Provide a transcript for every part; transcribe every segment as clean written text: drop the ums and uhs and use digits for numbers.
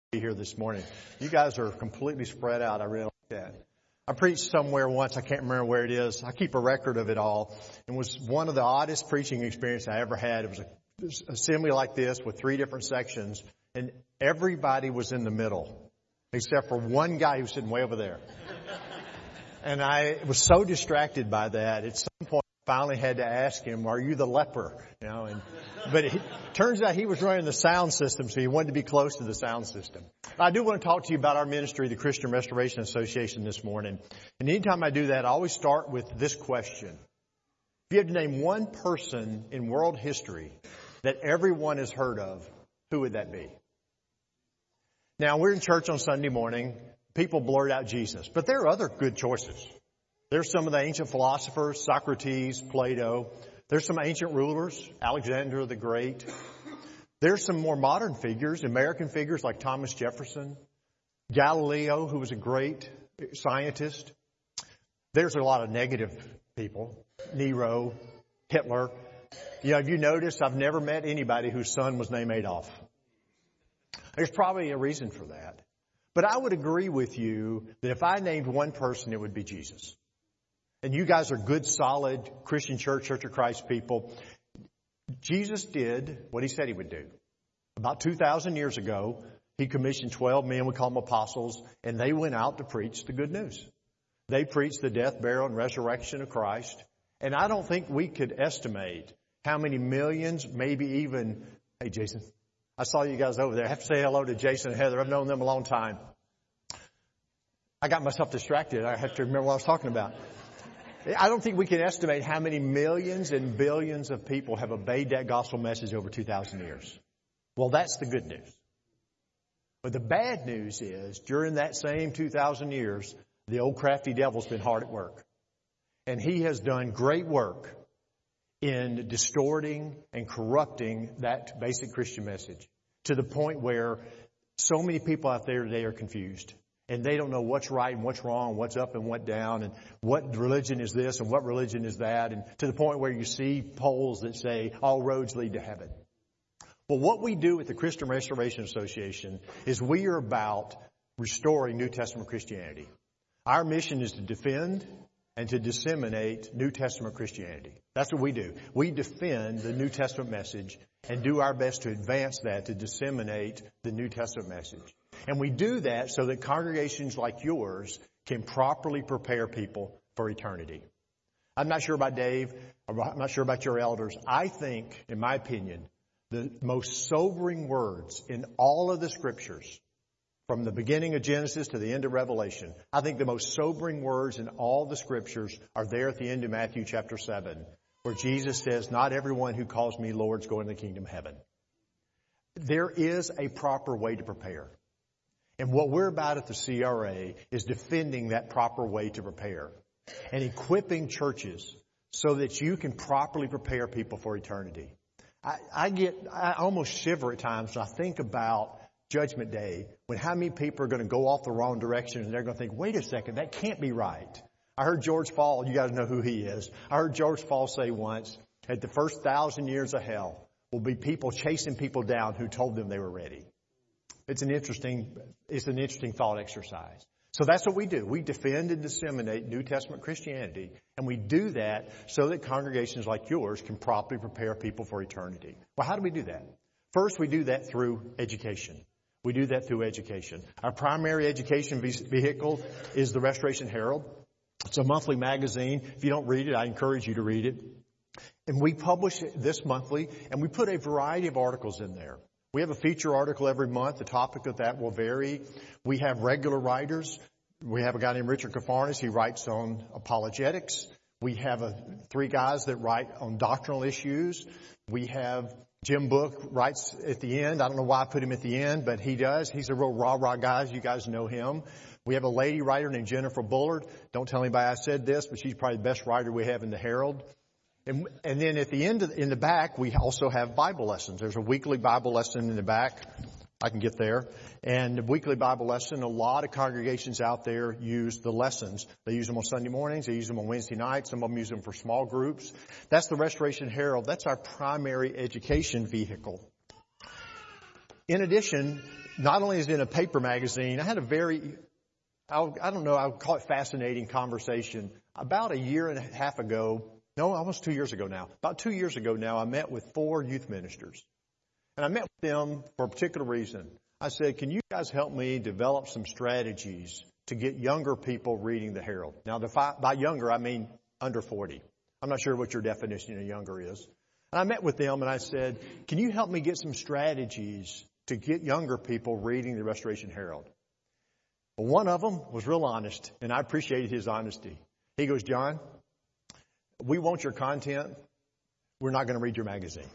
Be here this morning. You guys are completely spread out. I really like that. I preached somewhere once. I can't remember where it is. I keep a record of it all. It was one of the oddest preaching experiences I ever had. It was an assembly like this with 3 different sections, and everybody was in the middle except for one guy who was sitting way over there. And I was so distracted by that. At some point, I finally had to ask him, "Are you the leper?" But it turns out he was running the sound system, so he wanted to be close to the sound system. I do want to talk to you about our ministry, the Christian Restoration Association, this morning. And anytime I do that, I always start with this question. If you had to name one person in world history that everyone has heard of, who would that be? Now, we're in church on Sunday morning. People blurt out Jesus. But there are other good choices. There's some of the ancient philosophers, Socrates, Plato. There's some ancient rulers, Alexander the Great. There's some more modern figures, American figures like Thomas Jefferson, Galileo, who was a great scientist. There's a lot of negative people, Nero, Hitler. Have you noticed I've never met anybody whose son was named Adolf? There's probably a reason for that. But I would agree with you that if I named one person, it would be Jesus. And you guys are good, solid Christian Church of Christ people. Jesus did what he said he would do. About 2,000 years ago, he commissioned 12 men, we call them apostles, and they went out to preach the good news. They preached the death, burial, and resurrection of Christ. And I don't think we could estimate how many millions, maybe even... Hey, Jason, I saw you guys over there. I have to say hello to Jason and Heather. I've known them a long time. I got myself distracted. I have to remember what I was talking about. I don't think we can estimate how many millions and billions of people have obeyed that gospel message over 2,000 years. Well, that's the good news. But the bad news is, during that same 2,000 years, the old crafty devil's been hard at work. And he has done great work in distorting and corrupting that basic Christian message to the point where so many people out there today are confused. And they don't know what's right and what's wrong, what's up and what down, and what religion is this and what religion is that, and to the point where you see polls that say all roads lead to heaven. Well, what we do at the Christian Restoration Association is we are about restoring New Testament Christianity. Our mission is to defend and to disseminate New Testament Christianity. That's what we do. We defend the New Testament message and do our best to advance that, to disseminate the New Testament message. And we do that so that congregations like yours can properly prepare people for eternity. I'm not sure about Dave. I'm not sure about your elders. I think, in my opinion, the most sobering words in all of the Scriptures, from the beginning of Genesis to the end of Revelation, I think the most sobering words in all the Scriptures are there at the end of Matthew chapter 7, where Jesus says, "Not everyone who calls me Lord is going to the kingdom of heaven." There is a proper way to prepare. And what we're about at the CRA is defending that proper way to prepare and equipping churches so that you can properly prepare people for eternity. I almost shiver at times when I think about Judgment Day, when how many people are going to go off the wrong direction and they're going to think, wait a second, that can't be right. I heard George Fall, you guys know who he is. I heard George Fall say once, at the first 1,000 years of hell will be people chasing people down who told them they were ready. It's an interesting thought exercise. So that's what we do. We defend and disseminate New Testament Christianity, and we do that so that congregations like yours can properly prepare people for eternity. Well, how do we do that? First, we do that through education. We do that through education. Our primary education vehicle is the Restoration Herald. It's a monthly magazine. If you don't read it, I encourage you to read it. And we publish this monthly, and we put a variety of articles in there. We have a feature article every month. The topic of that will vary. We have regular writers. We have a guy named Richard Kafarnas. He writes on apologetics. We have 3 guys that write on doctrinal issues. We have Jim Book writes at the end. I don't know why I put him at the end, but he does. He's a real rah-rah guy. You guys know him. We have a lady writer named Jennifer Bullard. Don't tell anybody I said this, but she's probably the best writer we have in the Herald. And then at the end, in the back, we also have Bible lessons. There's a weekly Bible lesson in the back. I can get there. And the weekly Bible lesson, a lot of congregations out there use the lessons. They use them on Sunday mornings. They use them on Wednesday nights. Some of them use them for small groups. That's the Restoration Herald. That's our primary education vehicle. In addition, not only is it in a paper magazine, I had a very, I don't know, I would call it fascinating conversation. About a year and a half ago, no, almost 2 years ago now, about 2 years ago now, I met with 4 youth ministers. And I met with them for a particular reason. I said, can you guys help me develop some strategies to get younger people reading the Herald? Now, by younger, I mean under 40. I'm not sure what your definition of younger is. And I met with them and I said, can you help me get some strategies to get younger people reading the Restoration Herald? Well, one of them was real honest, and I appreciated his honesty. He goes, John, we want your content. We're not going to read your magazine.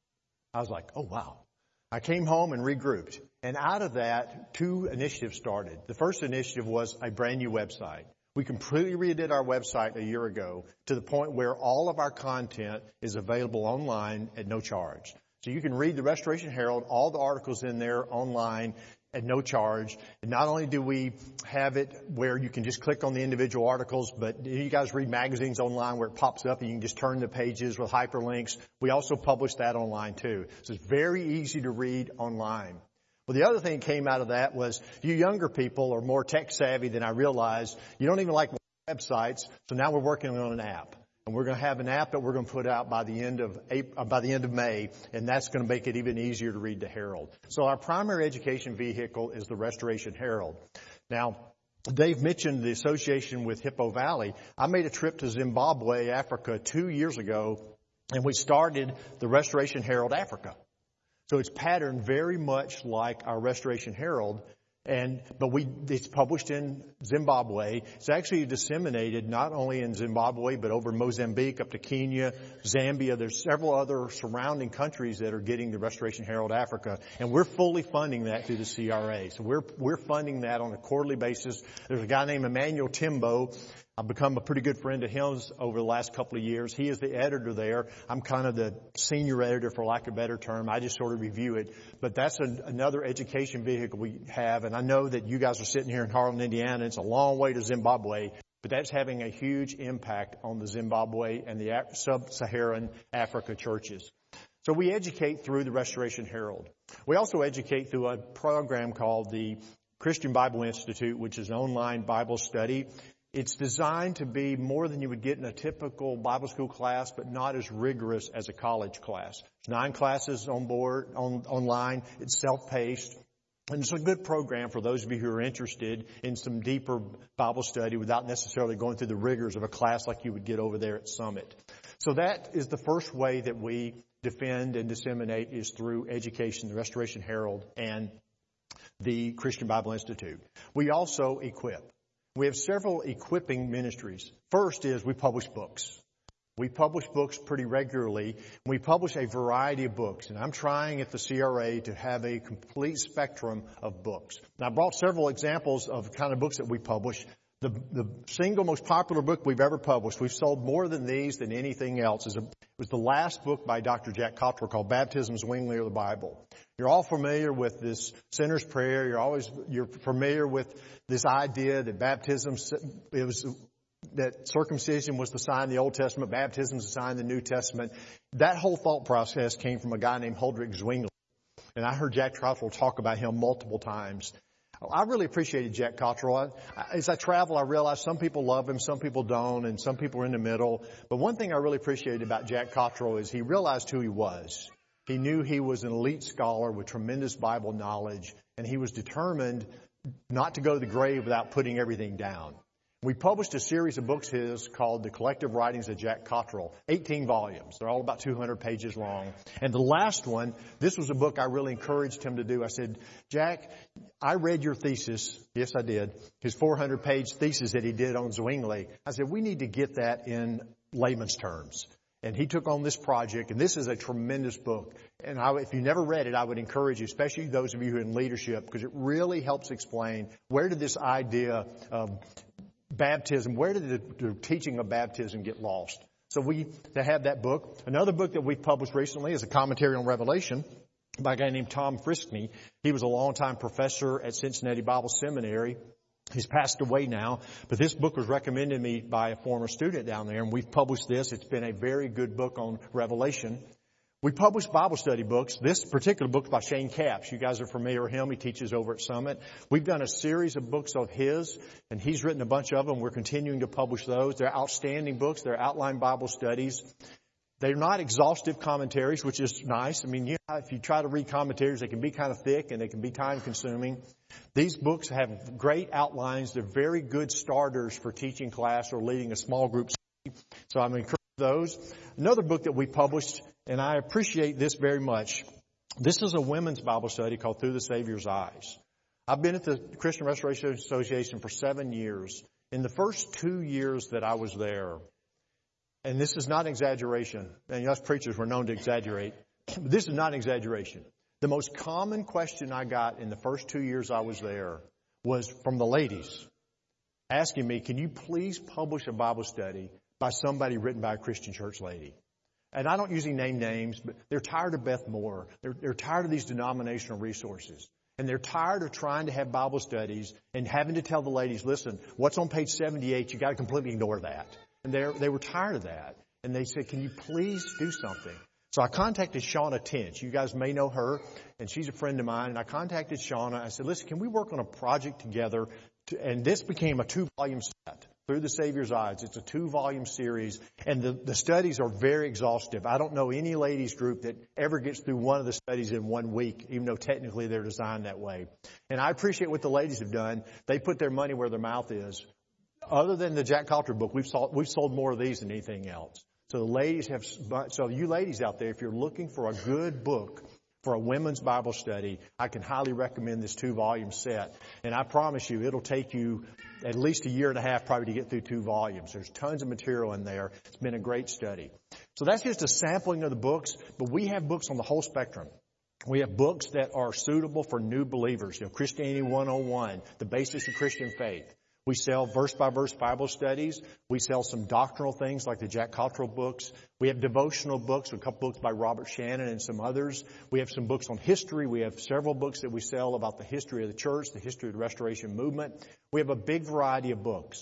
I was like, oh, wow. I came home and regrouped. And out of that, 2 initiatives started. The first initiative was a brand new website. We completely redid our website a year ago to the point where all of our content is available online at no charge. So you can read the Restoration Herald, all the articles in there online at no charge. And not only do we have it where you can just click on the individual articles, but you guys read magazines online where it pops up and you can just turn the pages with hyperlinks. We also publish that online too. So it's very easy to read online. Well, the other thing that came out of that was you younger people are more tech savvy than I realized. You don't even like websites. So now we're working on an app. And we're going to have an app that we're going to put out by the end of May, and that's going to make it even easier to read the Herald. So our primary education vehicle is the Restoration Herald. Now, Dave mentioned the association with Hippo Valley. I made a trip to Zimbabwe, Africa 2 years ago, and we started the Restoration Herald Africa. So it's patterned very much like our Restoration Herald. But it's published in Zimbabwe. It's actually disseminated not only in Zimbabwe, but over Mozambique, up to Kenya, Zambia. There's several other surrounding countries that are getting the Restoration Herald Africa. And we're fully funding that through the CRA. So we're funding that on a quarterly basis. There's a guy named Emmanuel Timbo. I've become a pretty good friend of his over the last couple of years. He is the editor there. I'm kind of the senior editor, for lack of a better term. I just sort of review it. But that's another education vehicle we have. And I know that you guys are sitting here in Harlan, Indiana. It's a long way to Zimbabwe. But that's having a huge impact on the Zimbabwe and the sub-Saharan Africa churches. So we educate through the Restoration Herald. We also educate through a program called the Christian Bible Institute, which is an online Bible study. It's designed to be more than you would get in a typical Bible school class, but not as rigorous as a college class. It's 9 classes online. It's self-paced. And it's a good program for those of you who are interested in some deeper Bible study without necessarily going through the rigors of a class like you would get over there at Summit. So that is the first way that we defend and disseminate is through education, the Restoration Herald, and the Christian Bible Institute. We also equip. We have several equipping ministries. First is we publish books. We publish books pretty regularly. We publish a variety of books. And I'm trying at the CRA to have a complete spectrum of books. And I brought several examples of the kind of books that we publish. The single most popular book we've ever published, we've sold more than these than anything else, was the last book by Dr. Jack Cottrell called Baptism Zwingli or the Bible. You're all familiar with this sinner's prayer. You're familiar with this idea that that circumcision was the sign of the Old Testament, baptism is the sign of the New Testament. That whole thought process came from a guy named Huldrych Zwingli. And I heard Jack Cottrell talk about him multiple times. I really appreciated Jack Cottrell. As I travel, I realize some people love him, some people don't, and some people are in the middle. But one thing I really appreciated about Jack Cottrell is he realized who he was. He knew he was an elite scholar with tremendous Bible knowledge, and he was determined not to go to the grave without putting everything down. We published a series of books his called The Collective Writings of Jack Cottrell, 18 volumes. They're all about 200 pages long. And the last one, this was a book I really encouraged him to do. I said, Jack, I read your thesis. Yes, I did. His 400-page thesis that he did on Zwingli. I said, we need to get that in layman's terms. And he took on this project, and this is a tremendous book. And if you never read it, I would encourage you, especially those of you who are in leadership, because it really helps explain where did this idea of baptism, where did the teaching of baptism get lost? So to have that book. Another book that we published recently is a commentary on Revelation by a guy named Tom Friskney. He was a longtime professor at Cincinnati Bible Seminary. He's passed away now, but this book was recommended to me by a former student down there, and we've published this. It's been a very good book on Revelation. We publish Bible study books. This particular book is by Shane Capps. You guys are familiar with him. He teaches over at Summit. We've done a series of books of his, and he's written a bunch of them. We're continuing to publish those. They're outstanding books. They're outline Bible studies. They're not exhaustive commentaries, which is nice. I mean, if you try to read commentaries, they can be kind of thick and they can be time consuming. These books have great outlines. They're very good starters for teaching class or leading a small group study. So I'm encouraging those. Another book that we published, and I appreciate this very much. This is a women's Bible study called Through the Savior's Eyes. I've been at the Christian Restoration Association for 7 years. In the first 2 years that I was there, and this is not an exaggeration, and us preachers were known to exaggerate, but this is not an exaggeration. The most common question I got in the first 2 years I was there was from the ladies asking me, can you please publish a Bible study by somebody written by a Christian church lady? And I don't usually name names, but they're tired of Beth Moore. They're tired of these denominational resources. And they're tired of trying to have Bible studies and having to tell the ladies, listen, what's on page 78, you got to completely ignore that. And they were tired of that. And they said, can you please do something? So I contacted Shauna Tench. You guys may know her, and she's a friend of mine. And I contacted Shauna. I said, listen, can we work on a project together? And this became a 2-volume set, Through the Savior's Eyes. It's a 2-volume series, and the studies are very exhaustive. I don't know any ladies group that ever gets through one of the studies in 1 week, even though technically they're designed that way. And I appreciate what the ladies have done. They put their money where their mouth is. Other than the Jack Calter book, we've sold more of these than anything else. So the ladies so you ladies out there, if you're looking for a good book for a women's Bible study, I can highly recommend this 2-volume set. And I promise you, it'll take you at least a year and a half probably to get through 2 volumes. There's tons of material in there. It's been a great study. So that's just a sampling of the books, but we have books on the whole spectrum. We have books that are suitable for new believers. Christianity 101, the basics of Christian faith. We sell verse-by-verse Bible studies. We sell some doctrinal things like the Jack Cottrell books. We have devotional books, a couple books by Robert Shannon and some others. We have some books on history. We have several books that we sell about the history of the church, the history of the Restoration movement. We have a big variety of books.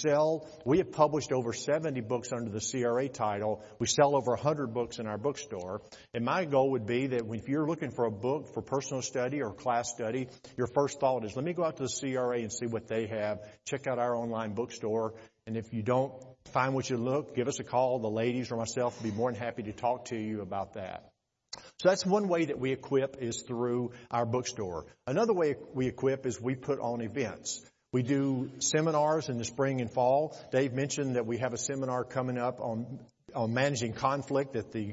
We have published over 70 books under the CRA title. We sell over 100 books in our bookstore. And my goal would be that if you're looking for a book for personal study or class study, your first thought is, let me go out to the CRA and see what they have. Check out our online bookstore. And if you don't find what you look, give us a call. The ladies or myself will be more than happy to talk to you about that. So that's one way that we equip is through our bookstore. Another way we equip is we put on events. We do seminars in the spring and fall. Dave mentioned that we have a seminar coming up on managing conflict that the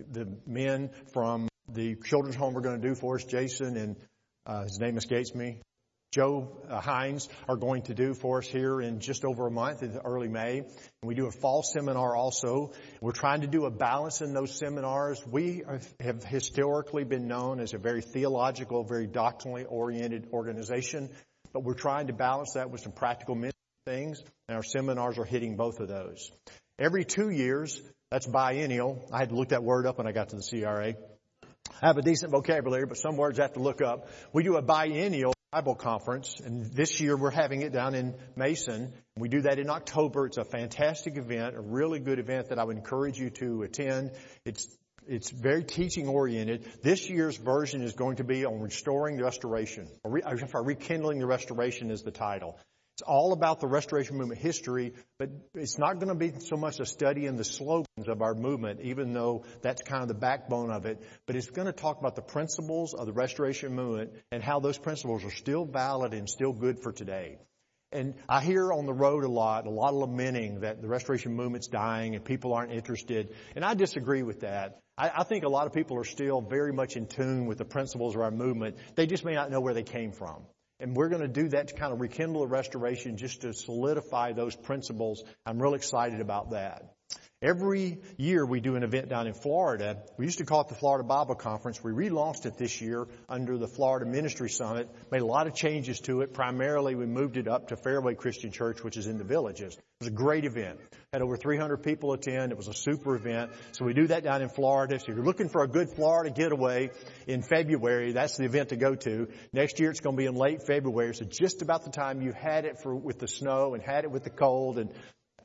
men from the children's home are going to do for us. Jason and his name escapes me. Joe Hines are going to do for us here in just over a month in early May. And we do a fall seminar also. We're trying to do a balance in those seminars. We have historically been known as a very theological, very doctrinally oriented organization. But we're trying to balance that with some practical ministry things, and our seminars are hitting both of those. Every 2 years, that's biennial. I had to look that word up when I got to the CRA. I have a decent vocabulary, but some words I have to look up. We do a biennial Bible conference, and this year we're having it down in Mason. We do that in October. It's a fantastic event, a really good event that I would encourage you to attend. It's very teaching oriented. This year's version is going to be on restoring the restoration. Rekindling the restoration is the title. It's all about the Restoration Movement history, but it's not going to be so much a study in the slogans of our movement, even though that's kind of the backbone of it. But it's going to talk about the principles of the Restoration Movement and how those principles are still valid and still good for today. And I hear on the road a lot of lamenting that the Restoration Movement's dying and people aren't interested. And I disagree with that. I think a lot of people are still very much in tune with the principles of our movement. They just may not know where they came from. And we're going to do that to kind of rekindle the restoration, just to solidify those principles. I'm real excited about that. Every year we do an event down in Florida. We used to call it the Florida Bible Conference. We relaunched it this year under the Florida Ministry Summit. Made a lot of changes to it. Primarily, we moved it up to Fairway Christian Church, which is in the Villages. It was a great event. Had over 300 people attend. It was a super event. So we do that down in Florida. So if you're looking for a good Florida getaway in February, that's the event to go to. Next year it's going to be in late February. So just about the time you had it with the snow and had it with the cold. And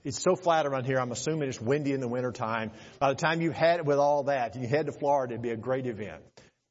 It's so flat around here, I'm assuming it's windy in the wintertime. By the time you had it with all that, you head to Florida, it'd be a great event.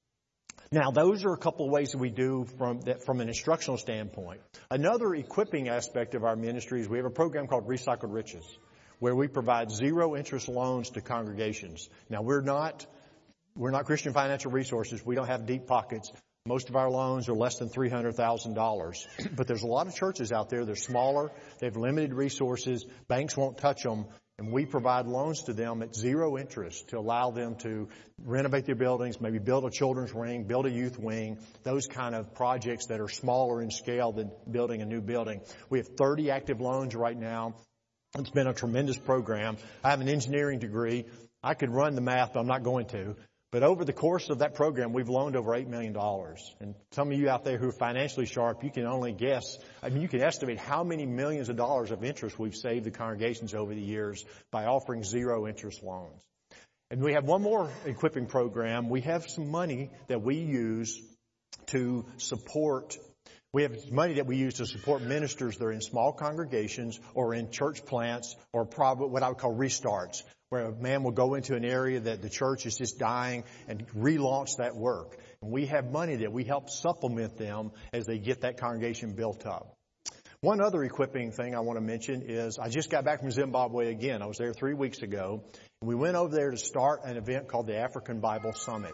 Now, those are a couple of ways that we do from an instructional standpoint. Another equipping aspect of our ministry is we have a program called Recycled Riches, where we provide zero interest loans to congregations. Now, we're not Christian Financial Resources. We don't have deep pockets. Most of our loans are less than $300,000. But there's a lot of churches out there. They're smaller. They have limited resources. Banks won't touch them. And we provide loans to them at zero interest to allow them to renovate their buildings, maybe build a children's wing, build a youth wing, those kind of projects that are smaller in scale than building a new building. We have 30 active loans right now. It's been a tremendous program. I have an engineering degree. I could run the math, but I'm not going to. But over the course of that program, we've loaned over $8 million. And some of you out there who are financially sharp, you can only guess. You can estimate how many millions of dollars of interest we've saved the congregations over the years by offering zero interest loans. And we have one more equipping program. We have some money that we use to support. We have money that we use to support ministers that are in small congregations or in church plants or what I would call restarts, where a man will go into an area that the church is just dying and relaunch that work. And we have money that we help supplement them as they get that congregation built up. One other equipping thing I want to mention is I just got back from Zimbabwe again. I was there 3 weeks ago. And we went over there to start an event called the African Bible Summit.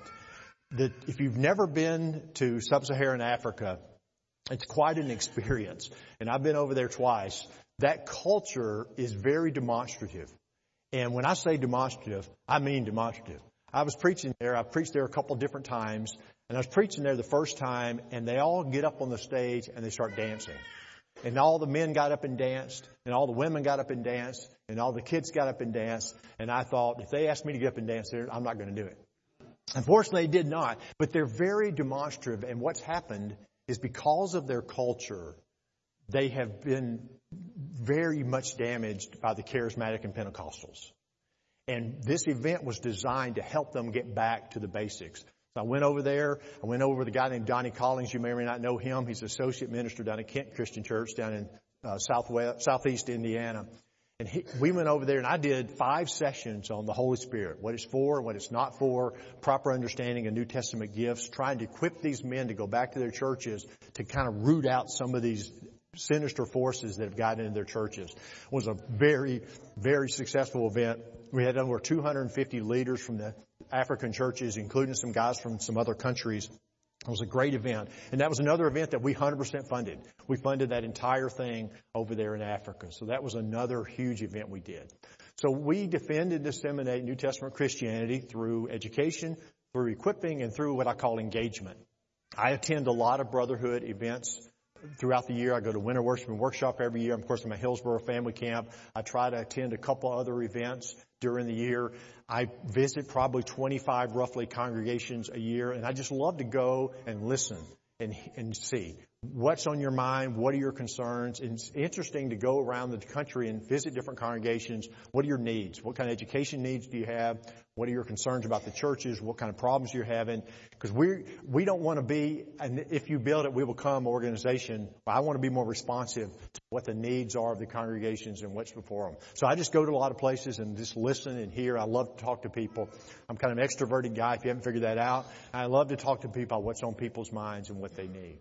If you've never been to sub-Saharan Africa, it's quite an experience. And I've been over there twice. That culture is very demonstrative. And when I say demonstrative, I mean demonstrative. I was preaching there. I preached there a couple different times. And I was preaching there the first time, and they all get up on the stage and they start dancing. And all the men got up and danced, and all the women got up and danced, and all the kids got up and danced. And I thought, if they asked me to get up and dance there, I'm not going to do it. Unfortunately, they did not. But they're very demonstrative. And what's happened is because of their culture, they have been very much damaged by the charismatic and Pentecostals. And this event was designed to help them get back to the basics. So I went over there. I went over with a guy named Donnie Collins. You may or may not know him. He's associate minister down at Kent Christian Church down in southeast Indiana. And we went over there and I did 5 sessions on the Holy Spirit, what it's for, what it's not for, proper understanding of New Testament gifts, trying to equip these men to go back to their churches to kind of root out some of these sinister forces that have gotten into their churches. It was a very, very successful event. We had over 250 leaders from the African churches, including some guys from some other countries. It was a great event. And that was another event that we 100% funded. We funded that entire thing over there in Africa. So that was another huge event we did. So we defend and disseminate New Testament Christianity through education, through equipping, and through what I call engagement. I attend a lot of brotherhood events throughout the year. I go to Winter Worship and Workshop every year. Of course, I'm at Hillsborough Family Camp. I try to attend a couple other events during the year. I visit probably 25 roughly congregations a year, and I just love to go and listen and see what's on your mind, what are your concerns. And it's interesting to go around the country and visit different congregations. What are your needs? What kind of education needs do you have? What are your concerns about the churches? What kind of problems you're having? Because we don't want to be, and if you build it, we will come organization. I want to be more responsive to what the needs are of the congregations and what's before them. So I just go to a lot of places and just listen and hear. I love to talk to people. I'm kind of an extroverted guy, if you haven't figured that out. I love to talk to people about what's on people's minds and what they need.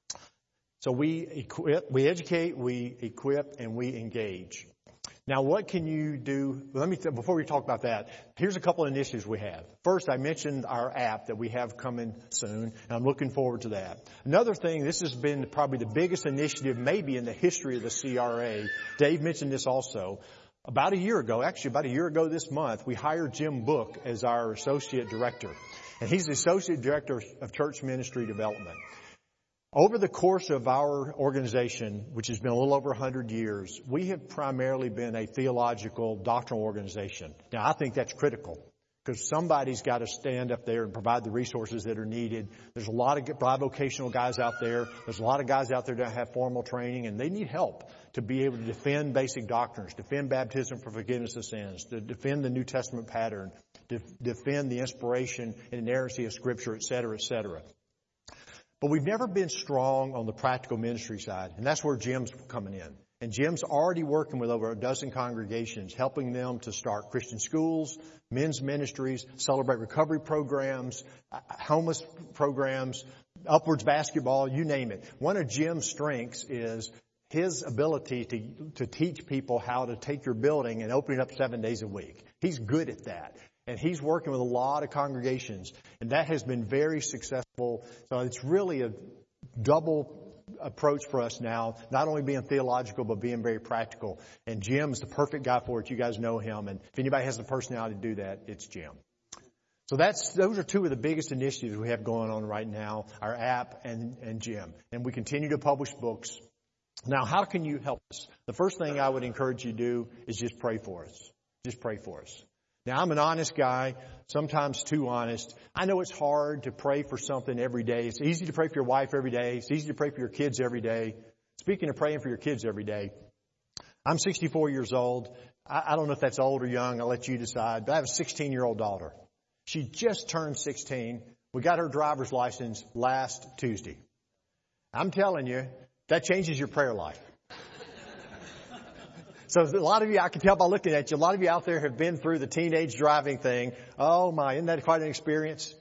So we educate, we equip, and we engage. Now, what can you do? Before we talk about that, here's a couple of initiatives we have. First, I mentioned our app that we have coming soon, and I'm looking forward to that. Another thing, this has been probably the biggest initiative maybe in the history of the CRA. Dave mentioned this also. About a year ago this month, we hired Jim Book as our associate director. And he's the associate director of church ministry development. Over the course of our organization, which has been a little over 100 years, we have primarily been a theological, doctrinal organization. Now, I think that's critical because somebody's got to stand up there and provide the resources that are needed. There's a lot of bivocational guys out there. There's a lot of guys out there that have formal training, and they need help to be able to defend basic doctrines, defend baptism for forgiveness of sins, to defend the New Testament pattern, defend the inspiration and inerrancy of Scripture, et cetera, et cetera. But we've never been strong on the practical ministry side, and that's where Jim's coming in. And Jim's already working with over a dozen congregations, helping them to start Christian schools, men's ministries, Celebrate Recovery programs, homeless programs, upwards basketball, you name it. One of Jim's strengths is his ability to teach people how to take your building and open it up 7 days a week. He's good at that. And he's working with a lot of congregations. And that has been very successful. So it's really a double approach for us now, not only being theological, but being very practical. And Jim's the perfect guy for it. You guys know him. And if anybody has the personality to do that, it's Jim. So those are two of the biggest initiatives we have going on right now, our app and Jim. And we continue to publish books. Now, how can you help us? The first thing I would encourage you to do is just pray for us. Just pray for us. Now, I'm an honest guy, sometimes too honest. I know it's hard to pray for something every day. It's easy to pray for your wife every day. It's easy to pray for your kids every day. Speaking of praying for your kids every day, I'm 64 years old. I don't know if that's old or young. I'll let you decide. But I have a 16-year-old daughter. She just turned 16. We got her driver's license last Tuesday. I'm telling you, that changes your prayer life. So a lot of you, I can tell by looking at you, a lot of you out there have been through the teenage driving thing. Oh my, isn't that quite an experience?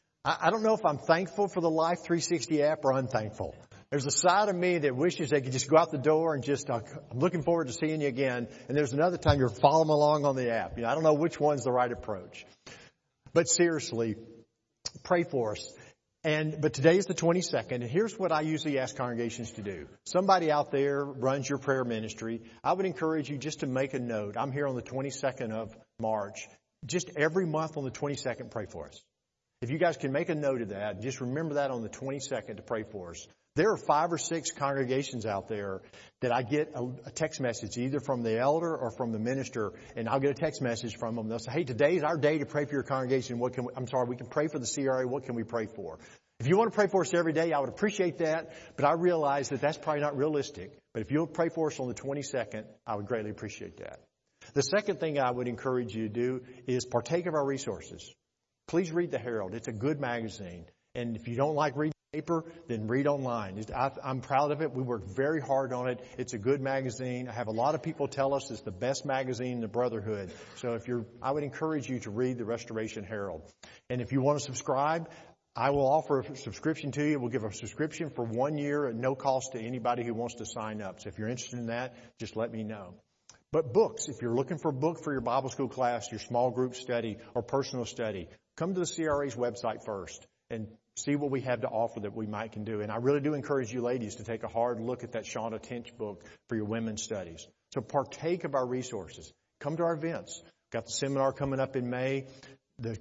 I don't know if I'm thankful for the Life 360 app or unthankful. There's a side of me that wishes they could just go out the door and just, I'm looking forward to seeing you again. And there's another time you're following along on the app. I don't know which one's the right approach. But seriously, pray for us. But today is the 22nd, and here's what I usually ask congregations to do. Somebody out there runs your prayer ministry. I would encourage you just to make a note. I'm here on the 22nd of March. Just every month on the 22nd, pray for us. If you guys can make a note of that, just remember that on the 22nd to pray for us. There are 5 or 6 congregations out there that I get a text message either from the elder or from the minister, and I'll get a text message from them. They'll say, hey, today's our day to pray for your congregation. We can pray for the CRA. What can we pray for? If you want to pray for us every day, I would appreciate that, but I realize that that's probably not realistic. But if you'll pray for us on the 22nd, I would greatly appreciate that. The second thing I would encourage you to do is partake of our resources. Please read the Herald. It's a good magazine. And if you don't like reading paper, then read online. I'm proud of it. We worked very hard on it. It's a good magazine. I have a lot of people tell us it's the best magazine in the Brotherhood. So I would encourage you to read the Restoration Herald. And if you want to subscribe, I will offer a subscription to you. We'll give a subscription for 1 year at no cost to anybody who wants to sign up. So if you're interested in that, just let me know. But books, if you're looking for a book for your Bible school class, your small group study, or personal study, come to the CRA's website first and see what we have to offer that we can do. And I really do encourage you ladies to take a hard look at that Shauna Tench book for your women's studies. So partake of our resources. Come to our events. Got the seminar coming up in May. The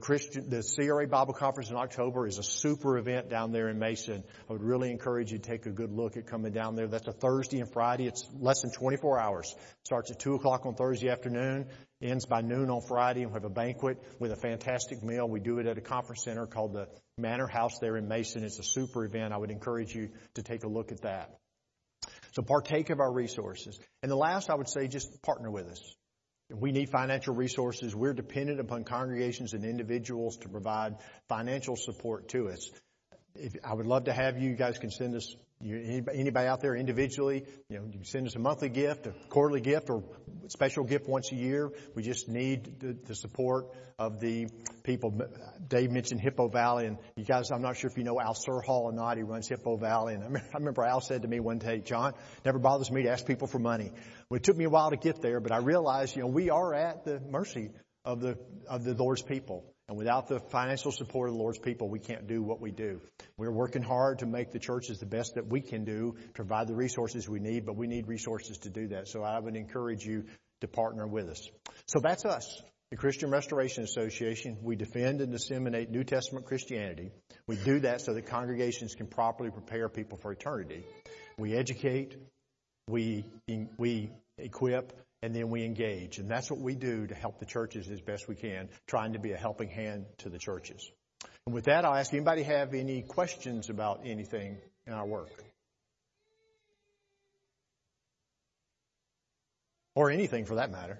CRA Bible Conference in October is a super event down there in Mason. I would really encourage you to take a good look at coming down there. That's a Thursday and Friday. It's less than 24 hours. Starts at 2 o'clock on Thursday afternoon, ends by noon on Friday, and we have a banquet with a fantastic meal. We do it at a conference center called the Manor House there in Mason. It's a super event. I would encourage you to take a look at that. So partake of our resources. And the last, I would say, just partner with us. We need financial resources. We're dependent upon congregations and individuals to provide financial support to us. I would love to have you guys can send us, anybody out there individually, you can send us a monthly gift, a quarterly gift, or special gift once a year. We just need the support of the people. Dave mentioned Hippo Valley, and you guys, I'm not sure if you know Al Serhal or not. He runs Hippo Valley, and I remember Al said to me one day, John, never bothers me to ask people for money. Well, it took me a while to get there, but I realized, we are at the mercy of the Lord's people. And without the financial support of the Lord's people, we can't do what we do. We're working hard to make the churches the best that we can do, provide the resources we need, but we need resources to do that. So I would encourage you to partner with us. So that's us, the Christian Restoration Association. We defend and disseminate New Testament Christianity. We do that so that congregations can properly prepare people for eternity. We educate, we equip, and then we engage. And that's what we do to help the churches as best we can, trying to be a helping hand to the churches. And with that, I'll ask anybody have any questions about anything in our work. Or anything for that matter.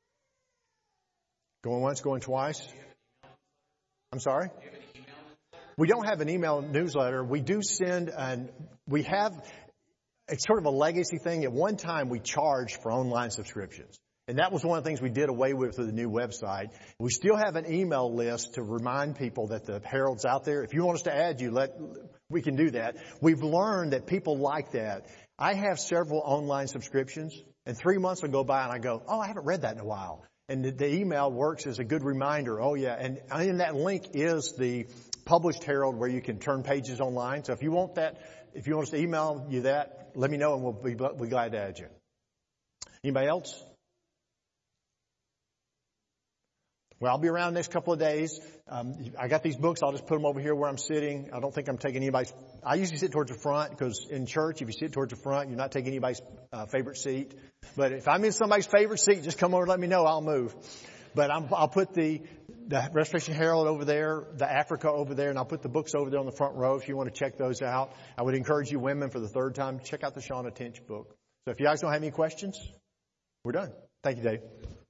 Going once, going twice. I'm sorry? We don't have an email newsletter. We do send, and we have, it's sort of a legacy thing. At one time, we charged for online subscriptions. And that was one of the things we did away with the new website. We still have an email list to remind people that the Herald's out there. If you want us to add you, we can do that. We've learned that people like that. I have several online subscriptions, and 3 months will go by and I go, oh, I haven't read that in a while. And the email works as a good reminder. Oh, yeah. And in that link is the published Herald where you can turn pages online. So if you want that, if you want us to email you that, let me know and we'll be glad to add you. Anybody else? Well, I'll be around the next couple of days. I got these books. I'll just put them over here where I'm sitting. I don't think I'm taking anybody's. I usually sit towards the front because in church, if you sit towards the front, you're not taking anybody's favorite seat. But if I'm in somebody's favorite seat, just come over and let me know. I'll move. But I'll put the Restoration Herald over there, the Africa over there, and I'll put the books over there on the front row if you want to check those out. I would encourage you women for the third time, check out the Shauna Tinch book. So if you guys don't have any questions, we're done. Thank you, Dave.